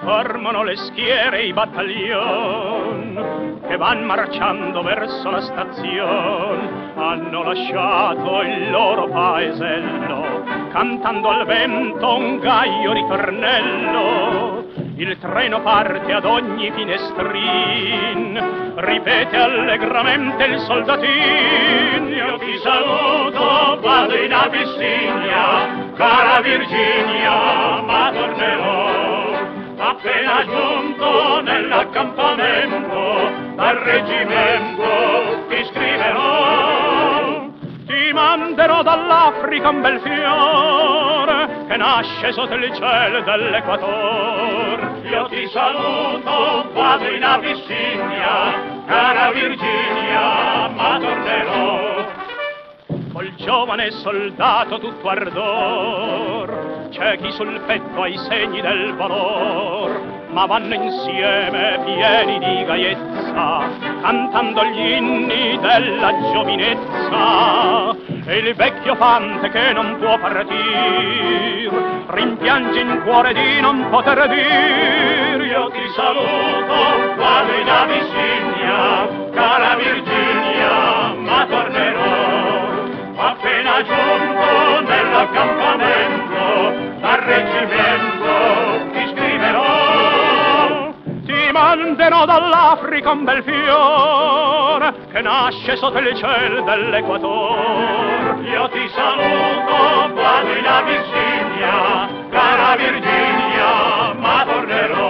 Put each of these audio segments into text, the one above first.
formano le schiere e i battaglioni che van marciando verso la stazione. Hanno lasciato il loro paesello cantando al vento un gaio ritornello. Il treno parte ad ogni finestrin, ripete allegramente il soldatin. Io ti saluto, vado in Abissinia, cara Virginia, ma tornerò. Appena giunto nell'accampamento, dal reggimento ti scriverò. Ti manderò dall'Africa un bel fiore che nasce sotto il cielo dell'Equator. Io ti saluto, vado in Abissinia, cara Virginia, ma tornerò. Col giovane soldato tutto ardor, c'è chi sul petto ha i segni del valor, ma vanno insieme pieni di gaiezza, cantando gli inni della giovinezza. E il vecchio fante che non può partir rimpiange in cuore di non poter dir. Io ti saluto, vado in Abissinia, cara Virginia, ma tornerò. Appena giunto nell'accampamento, dal reggimento ti scriverò. Ti manderò dall'Africa un bel fiore che nasce sotto il cielo dell'Equator. Io ti saluto, vado in Abissinia, cara Virginia, ma tornerò.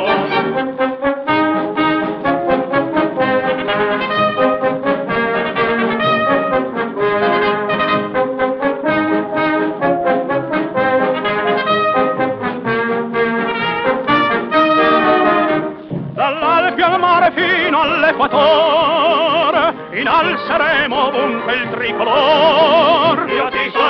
Fino all'Equatore innalzeremo ovunque il tricolor. Io ti